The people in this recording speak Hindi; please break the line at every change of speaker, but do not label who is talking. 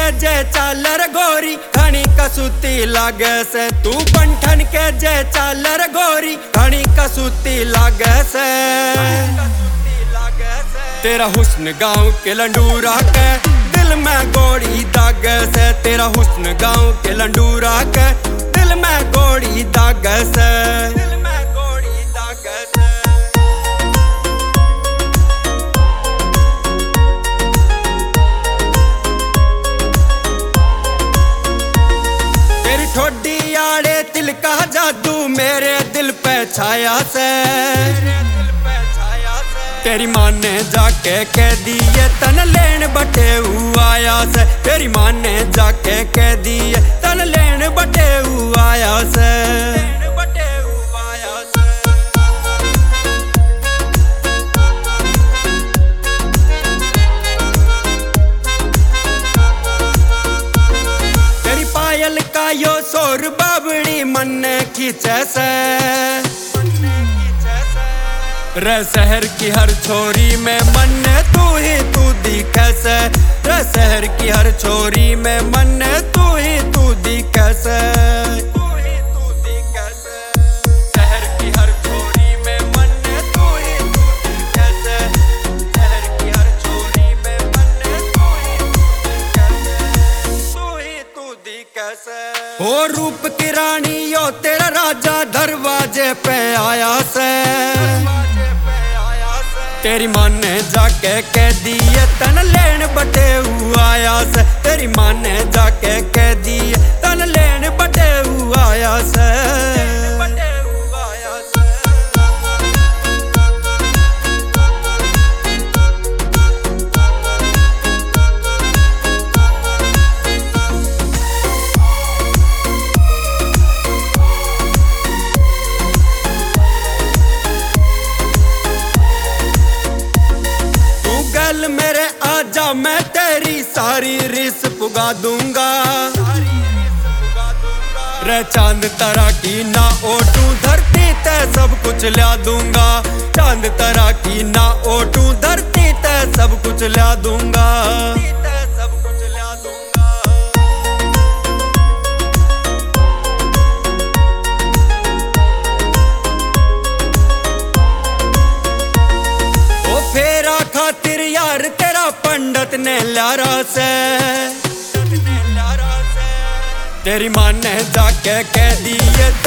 के जे चालर गोरी घनी कसूती लागे से। तू बंठन के जे चालर गोरी घनी कसूती लागे से। तेरा हुस्न गाँव के लंडूरा के दिल में गोड़ी दागे से। तेरा हुस्न गाँव के लंडूरा के दिल में गोड़ी दागे से। तेरी ठोडी आड़े तिल का जादू मेरे दिल पे छाया से। तेरी माँ ने जाके कह दिए तन लेन बटे आया से। तेरी माँ ने जाके कह दिए तन लेन बटे आया से। तेरी पायल का यो शोर बाबड़ी मन खींचे से। रे शहर की हर छोरी में मन तू दिखे से। रे शहर की हर छोरी में मन तू दिखे से। शहर की हर छोरी में मन तू दिखे से। शहर की हर छोरी में मन तू दिखे से। हो रूप की रानी यो तेरा राजा दरवाजे पे आया से। तेरी माँ ने जाके कह दिए तन लेन बटे आया से। तेरी माँ ने जाके कह दिए तन लेन बटे आया से। मेरे आजा मैं तेरी सारी रिस पुगा दूंगा। रे चांद तारा की ना ओटू धरती ते सब कुछ ला दूंगा। चांद तारा की ना ओटू धरती ते सब कुछ ला दूंगा। खातिर यार तेरा पंडित ने लारा से। तेरी माँ ने जाके कह दिए